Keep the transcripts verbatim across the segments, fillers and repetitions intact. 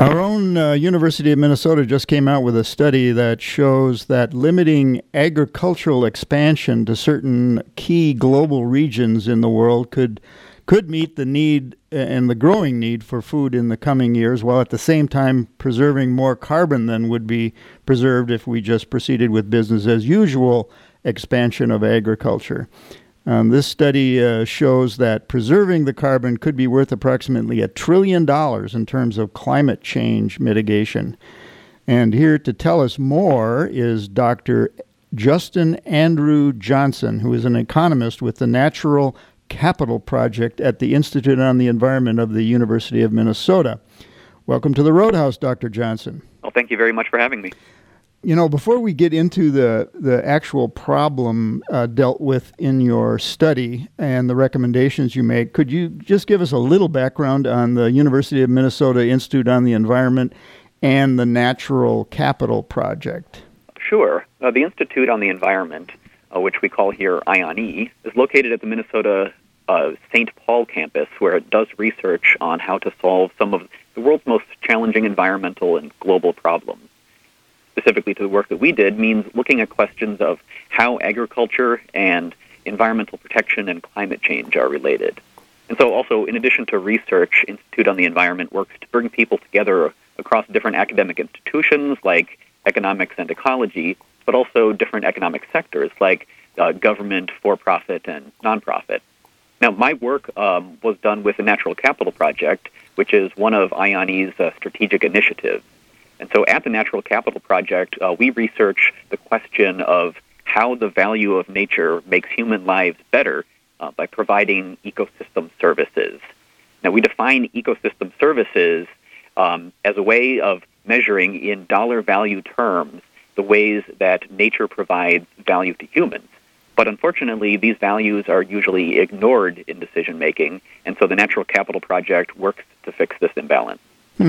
Our own uh, University of Minnesota just came out with a study that shows that limiting agricultural expansion to certain key global regions in the world could could meet the need and the growing need for food in the coming years, while at the same time preserving more carbon than would be preserved if we just proceeded with business as usual expansion of agriculture. Um, this study uh, shows that preserving the carbon could be worth approximately a trillion dollars in terms of climate change mitigation. And here to tell us more is Doctor Justin Andrew Johnson, who is an economist with the Natural Capital Project at the Institute on the Environment of the University of Minnesota. Welcome to the Roadhouse, Doctor Johnson. Well, thank you very much for having me. You know, before we get into the, the actual problem uh, dealt with in your study and the recommendations you make, could you just give us a little background on the University of Minnesota Institute on the Environment and the Natural Capital Project? Sure. Uh, the Institute on the Environment, uh, which we call here I O N E, is located at the Minnesota uh, Saint Paul campus, where it does research on how to solve some of the world's most challenging environmental and global problems. Specifically to the work that we did, means looking at questions of how agriculture and environmental protection and climate change are related. And so also, in addition to research, Institute on the Environment works to bring people together across different academic institutions like economics and ecology, but also different economic sectors like uh, government, for-profit, and nonprofit. Now, my work um, was done with the Natural Capital Project, which is one of I O N E's uh, strategic initiatives. And so at the Natural Capital Project, uh, we research the question of how the value of nature makes human lives better uh, by providing ecosystem services. Now, we define ecosystem services um, as a way of measuring in dollar value terms the ways that nature provides value to humans. But unfortunately, these values are usually ignored in decision-making, and so the Natural Capital Project works to fix this imbalance. Hmm.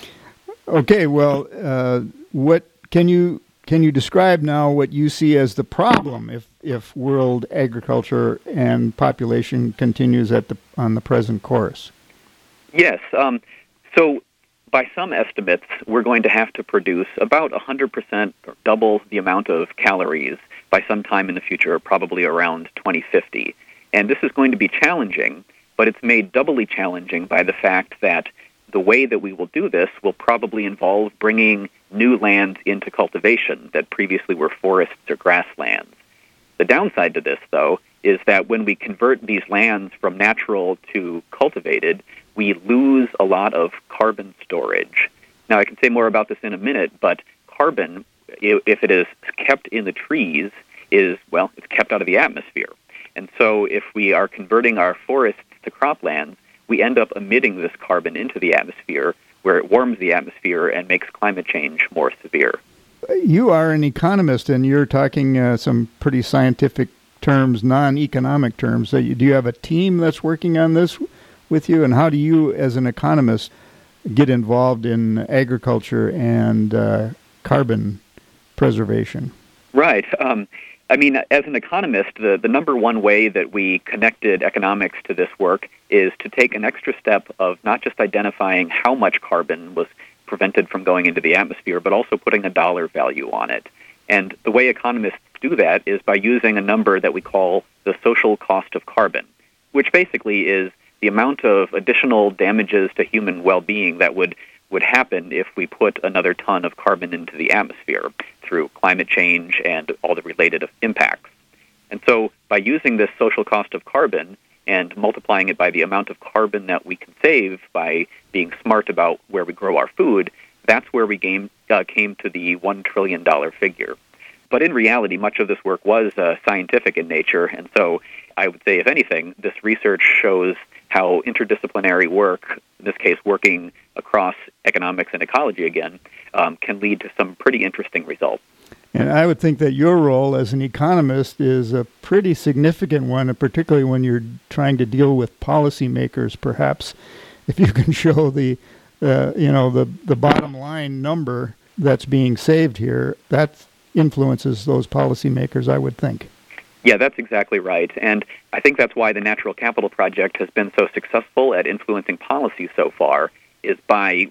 Okay, well, uh, what can you can you describe now what you see as the problem if if world agriculture and population continues at the on the present course? Yes. Um, so, by some estimates, we're going to have to produce about one hundred percent or double the amount of calories by some time in the future, probably around twenty fifty. And this is going to be challenging, but it's made doubly challenging by the fact that the way that we will do this will probably involve bringing new lands into cultivation that previously were forests or grasslands. The downside to this, though, is that when we convert these lands from natural to cultivated, we lose a lot of carbon storage. Now, I can say more about this in a minute, but carbon, if it is kept in the trees, is, well, it's kept out of the atmosphere. And so if we are converting our forests to croplands, we end up emitting this carbon into the atmosphere, where it warms the atmosphere and makes climate change more severe. You are an economist, and you're talking uh, some pretty scientific terms, non-economic terms. So you, do you have a team that's working on this with you? And how do you, as an economist, get involved in agriculture and uh, carbon preservation? Right. Um, I mean, as an economist, the, the number one way that we connected economics to this work is to take an extra step of not just identifying how much carbon was prevented from going into the atmosphere, but also putting a dollar value on it. And the way economists do that is by using a number that we call the social cost of carbon, which basically is the amount of additional damages to human well-being that would would happen if we put another ton of carbon into the atmosphere through climate change and all the related impacts. And so by using this social cost of carbon and multiplying it by the amount of carbon that we can save by being smart about where we grow our food, that's where we came, uh, came to the one trillion dollars figure. But in reality, much of this work was uh, scientific in nature, and so I would say, if anything, this research shows how interdisciplinary work, in this case working across economics and ecology again, um, can lead to some pretty interesting results. And I would think that your role as an economist is a pretty significant one, and particularly when you're trying to deal with policymakers, perhaps. If you can show the, uh, you know, the, the bottom line number that's being saved here, that influences those policymakers, I would think. Yeah, that's exactly right. And I think that's why the Natural Capital Project has been so successful at influencing policy so far, is by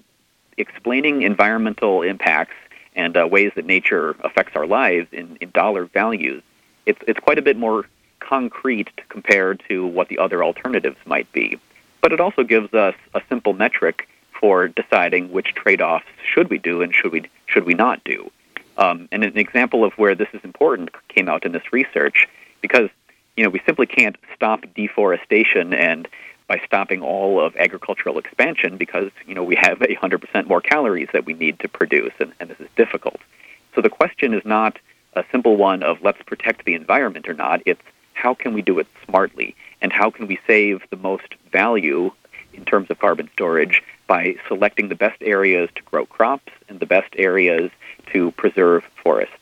explaining environmental impacts and uh, ways that nature affects our lives in, in dollar values, it's, it's quite a bit more concrete to compare to what the other alternatives might be. But it also gives us a simple metric for deciding which trade-offs should we do and should we should we not do. Um, and an example of where this is important came out in this research because, you know, we simply can't stop deforestation and by stopping all of agricultural expansion because, you know, we have one hundred percent more calories that we need to produce, and, and this is difficult. So the question is not a simple one of let's protect the environment or not. It's how can we do it smartly, and how can we save the most value in terms of carbon storage by selecting the best areas to grow crops and the best areas to preserve forests.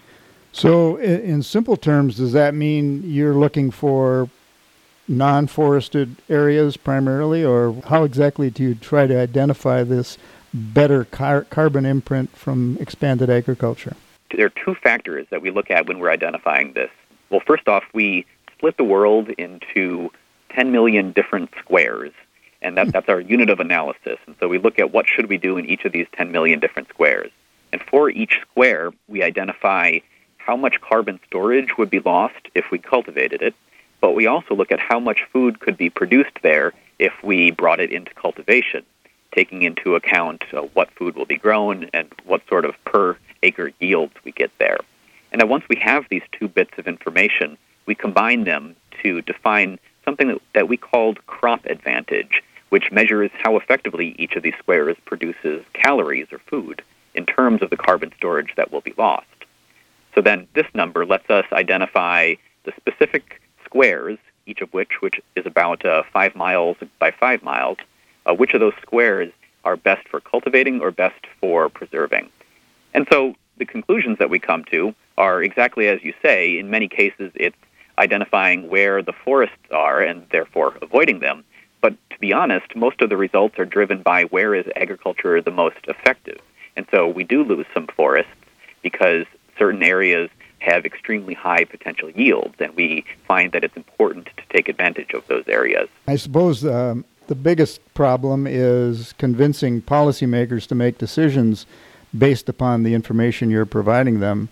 So in simple terms, does that mean you're looking for non-forested areas primarily, or how exactly do you try to identify this better car- carbon imprint from expanded agriculture? There are two factors that we look at when we're identifying this. Well, first off, we split the world into ten million different squares, and that, that's our unit of analysis. And so we look at what should we do in each of these ten million different squares. And for each square, we identify how much carbon storage would be lost if we cultivated it, but we also look at how much food could be produced there if we brought it into cultivation, taking into account uh, what food will be grown and what sort of per acre yields we get there. And then once we have these two bits of information, we combine them to define something that, that we called crop advantage, which measures how effectively each of these squares produces calories or food in terms of the carbon storage that will be lost. So then this number lets us identify the specific squares, each of which which is about uh, five miles by five miles, uh, which of those squares are best for cultivating or best for preserving. And so the conclusions that we come to are exactly as you say. In many cases, it's identifying where the forests are and therefore avoiding them. But to be honest, most of the results are driven by where is agriculture the most effective. And so we do lose some forests because certain areas have extremely high potential yields, and we find that it's important to take advantage of those areas. I suppose um, the biggest problem is convincing policymakers to make decisions based upon the information you're providing them.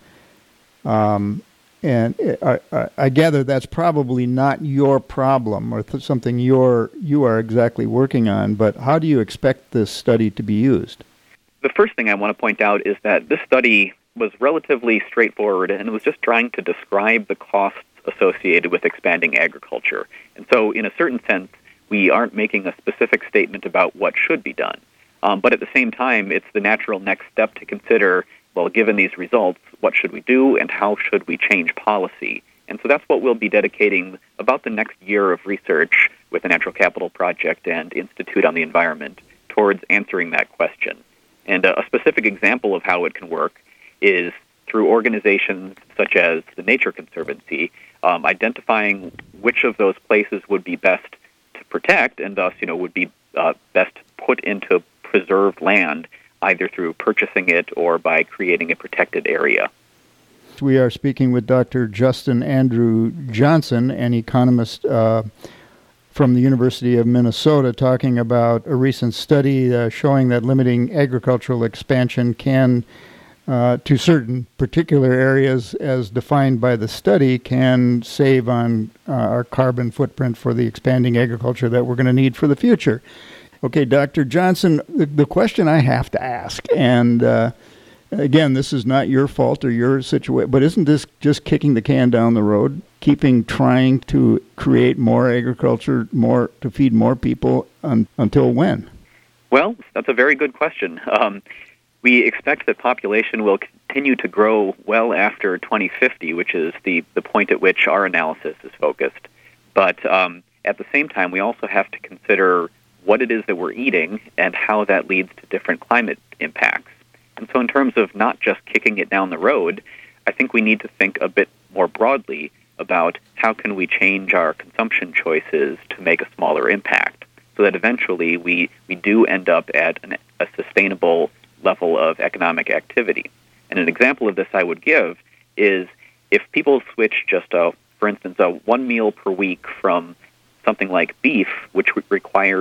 Um, and I, I, I gather that's probably not your problem or th- something you're, you are exactly working on, but how do you expect this study to be used? The first thing I want to point out is that this study was relatively straightforward, and it was just trying to describe the costs associated with expanding agriculture. And so in a certain sense, we aren't making a specific statement about what should be done. Um, but at the same time, it's the natural next step to consider, well, given these results, what should we do and how should we change policy? And so that's what we'll be dedicating about the next year of research with the Natural Capital Project and Institute on the Environment towards answering that question. And a specific example of how it can work is through organizations such as the Nature Conservancy, um, identifying which of those places would be best to protect and thus, you know, would be uh, best put into preserved land, either through purchasing it or by creating a protected area. We are speaking with Doctor Justin Andrew Johnson, an economist uh, from the University of Minnesota, talking about a recent study uh, showing that limiting agricultural expansion can, uh, to certain particular areas as defined by the study, can save on uh, our carbon footprint for the expanding agriculture that we're going to need for the future. Okay, Doctor Johnson, the, the question I have to ask, and uh, again, this is not your fault or your situation, but isn't this just kicking the can down the road, keeping trying to create more agriculture, more to feed more people un, until when? Well, that's a very good question. Um, we expect that population will continue to grow well after twenty fifty, which is the, the point at which our analysis is focused. But um, at the same time, we also have to consider what it is that we're eating and how that leads to different climate impacts. And so in terms of not just kicking it down the road, I think we need to think a bit more broadly about how can we change our consumption choices to make a smaller impact so that eventually we, we do end up at an, a sustainable level of economic activity. And an example of this I would give is if people switch just, a, for instance, a one meal per week from something like beef, which requires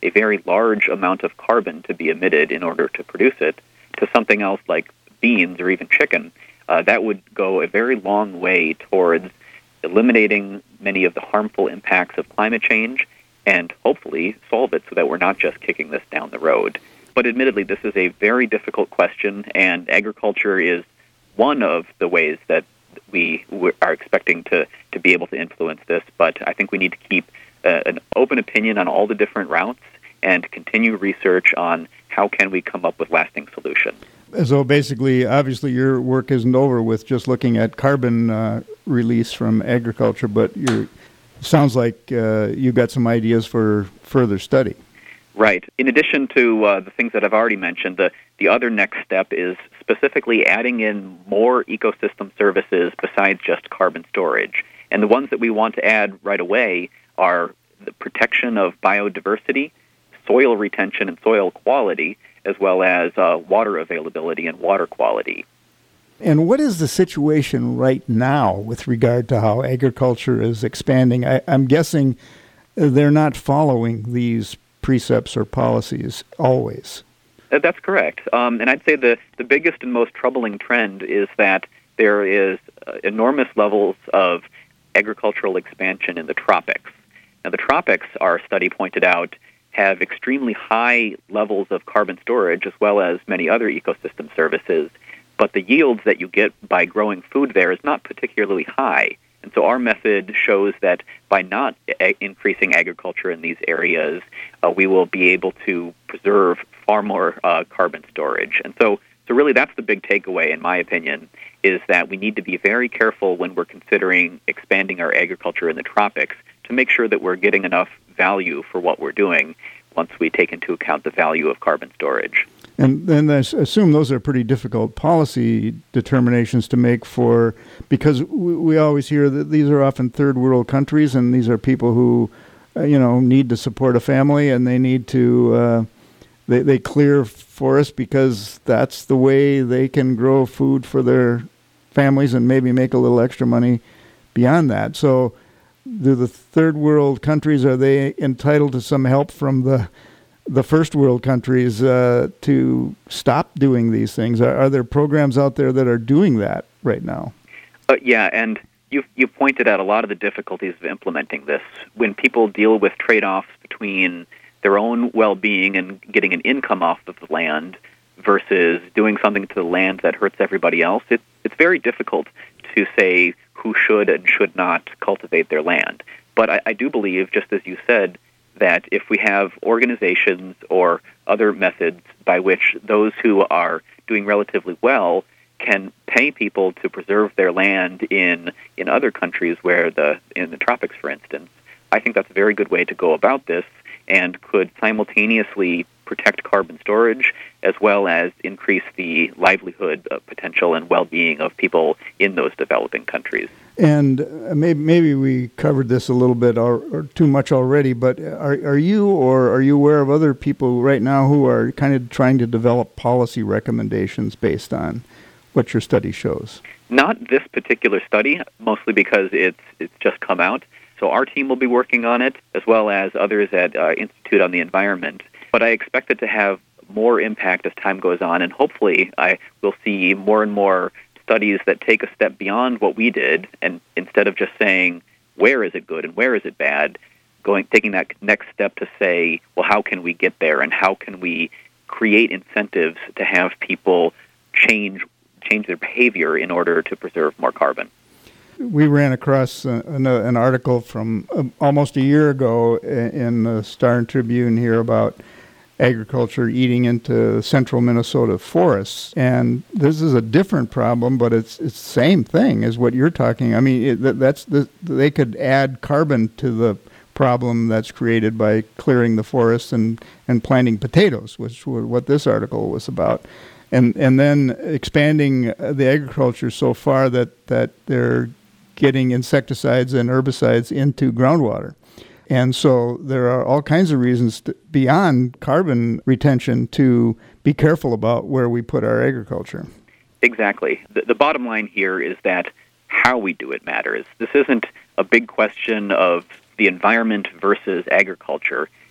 a very large amount of carbon to be emitted in order to produce it, to something else like beans or even chicken, uh, that would go a very long way towards eliminating many of the harmful impacts of climate change and hopefully solve it so that we're not just kicking this down the road. But admittedly, this is a very difficult question, and agriculture is one of the ways that we are expecting to, to be able to influence this. But I think we need to keep uh, an open opinion on all the different routes and continue research on how can we come up with lasting solutions. So basically, obviously, your work isn't over with just looking at carbon uh, release from agriculture, but it sounds like uh, you've got some ideas for further study. Right. In addition to uh, the things that I've already mentioned, the, the other next step is specifically adding in more ecosystem services besides just carbon storage. And the ones that we want to add right away are the protection of biodiversity, soil retention and soil quality, as well as uh, water availability and water quality. And what is the situation right now with regard to how agriculture is expanding? I, I'm guessing they're not following these precepts or policies always. Uh, that's correct. Um, and I'd say the, the biggest and most troubling trend is that there is uh, enormous levels of agricultural expansion in the tropics. Now, the tropics, our study pointed out, have extremely high levels of carbon storage as well as many other ecosystem services, but the yields that you get by growing food there is not particularly high. And so our method shows that by not a- increasing agriculture in these areas, uh, we will be able to preserve far more uh, carbon storage. And so, so really that's the big takeaway, in my opinion, is that we need to be very careful when we're considering expanding our agriculture in the tropics to make sure that we're getting enough value for what we're doing once we take into account the value of carbon storage. And then I assume those are pretty difficult policy determinations to make for, because we, we always hear that these are often third world countries, and these are people who, uh, you know, need to support a family, and they need to, uh, they, they clear forests because that's the way they can grow food for their families and maybe make a little extra money beyond that. So do the third world countries, are they entitled to some help from the the first world countries uh, to stop doing these things? Are, are there programs out there that are doing that right now? Uh, yeah, and you've, you've pointed out a lot of the difficulties of implementing this. When people deal with trade-offs between their own well-being and getting an income off of the land versus doing something to the land that hurts everybody else, it, it's very difficult to say who should and should not cultivate their land. But I, I do believe, just as you said, that if we have organizations or other methods by which those who are doing relatively well can pay people to preserve their land in in other countries where the in the tropics, for instance, I think that's a very good way to go about this and could simultaneously protect carbon storage as well as increase the livelihood uh, potential and well-being of people in those developing countries. And maybe maybe we covered this a little bit or, or too much already, but are are you or are you aware of other people right now who are kind of trying to develop policy recommendations based on what your study shows? Not this particular study, mostly because it's it's just come out. So our team will be working on it, as well as others at uh, Institute on the Environment. But I expect it to have more impact as time goes on, and hopefully I will see more and more studies that take a step beyond what we did, and instead of just saying, where is it good and where is it bad, going taking that next step to say, well, how can we get there, and how can we create incentives to have people change change their behavior in order to preserve more carbon. We ran across uh, an, an article from uh, almost a year ago in the Star Tribune here about agriculture eating into central Minnesota forests. And this is a different problem, but it's it's the same thing as what you're talking. I mean, it, that's the, they could add carbon to the problem that's created by clearing the forests and, and planting potatoes, which was what this article was about. And and then expanding the agriculture so far that, that they're getting insecticides and herbicides into groundwater. And so there are all kinds of reasons to, beyond carbon retention to be careful about where we put our agriculture. Exactly. The, the bottom line here is that how we do it matters. This isn't a big question of the environment versus agriculture.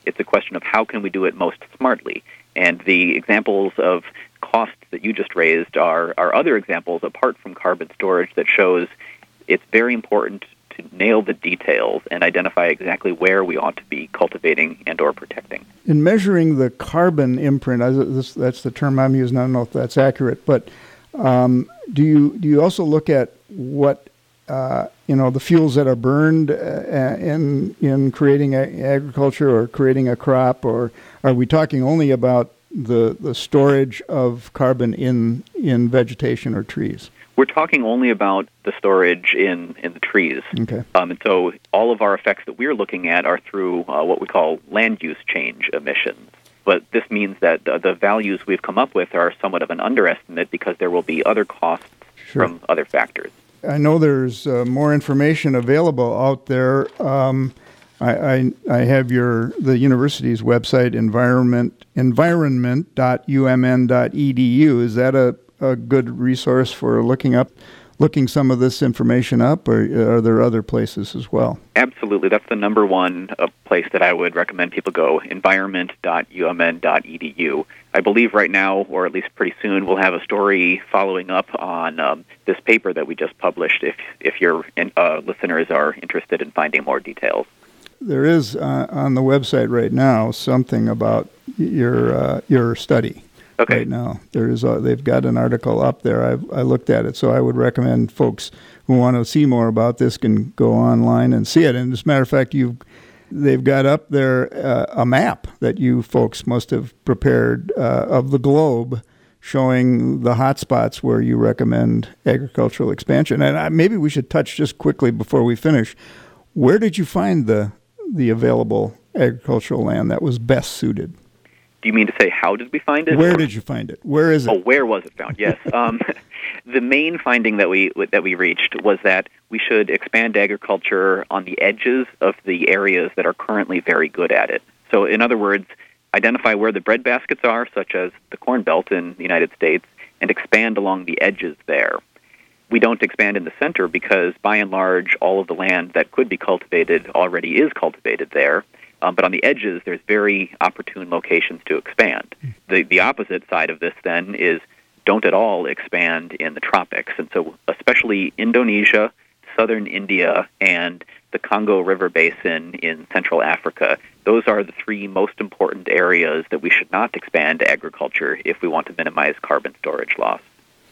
It's a question of how can we do it most smartly. And the examples of costs that you just raised are, are other examples apart from carbon storage that shows it's very important to nail the details and identify exactly where we ought to be cultivating and or protecting. In measuring the carbon imprint, I, this, that's the term I'm using, I don't know if that's accurate, but um, do you do you also look at what, uh, you know, the fuels that are burned uh, in, in creating a, agriculture or creating a crop, or are we talking only about the, the storage of carbon in, in vegetation or trees? We're talking only about the storage in, in the trees. Okay. Um, and so all of our effects that we're looking at are through uh, what we call land use change emissions. But this means that the, the values we've come up with are somewhat of an underestimate because there will be other costs Sure. from other factors. I know there's uh, more information available out there. Um, I, I, I have your the university's website, environment environment dot u m n dot e d u. Is that a a good resource for looking up, looking some of this information up, or are there other places as well? Absolutely. That's the number one uh, place that I would recommend people go, environment dot u m n dot e d u. I believe right now, or at least pretty soon, we'll have a story following up on um, this paper that we just published if, if your uh, listeners are interested in finding more details. There is uh, on the website right now something about your uh, your study. Okay. Right now, there is a, they've got an article up there. I've, I looked at it, so I would recommend folks who want to see more about this can go online and see it. And as a matter of fact, you they've got up there uh, a map that you folks must have prepared uh, of the globe, showing the hot spots where you recommend agricultural expansion. And I, maybe we should touch just quickly before we finish. Where did you find the the available agricultural land that was best suited? Do you mean to say how did we find it? Where did you find it? Where is it? Oh, where was it found? Yes. Um, the main finding that we that we reached was that we should expand agriculture on the edges of the areas that are currently very good at it. So, in other words, identify where the bread baskets are, such as the Corn Belt in the United States, and expand along the edges there. We don't expand in the center because, by and large, all of the land that could be cultivated already is cultivated there. Um, but on the edges, there's very opportune locations to expand. The the opposite side of this, then, is don't at all expand in the tropics. And so especially Indonesia, southern India, and the Congo River Basin in Central Africa, those are the three most important areas that we should not expand agriculture if we want to minimize carbon storage loss.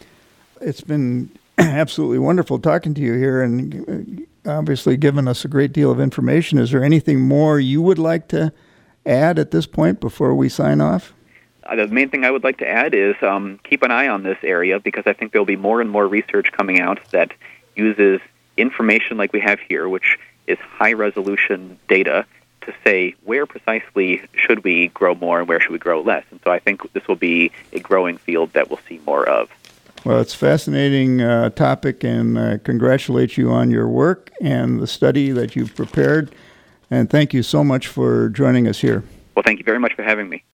It's been absolutely wonderful talking to you here and obviously given us a great deal of information. Is there anything more you would like to add at this point before we sign off? Uh, the main thing I would like to add is um, keep an eye on this area because I think there will be more and more research coming out that uses information like we have here, which is high-resolution data, to say where precisely should we grow more and where should we grow less. And so I think this will be a growing field that we'll see more of. Well, it's a fascinating uh, topic, and uh, congratulate you on your work and the study that you've prepared. And thank you so much for joining us here. Well, thank you very much for having me.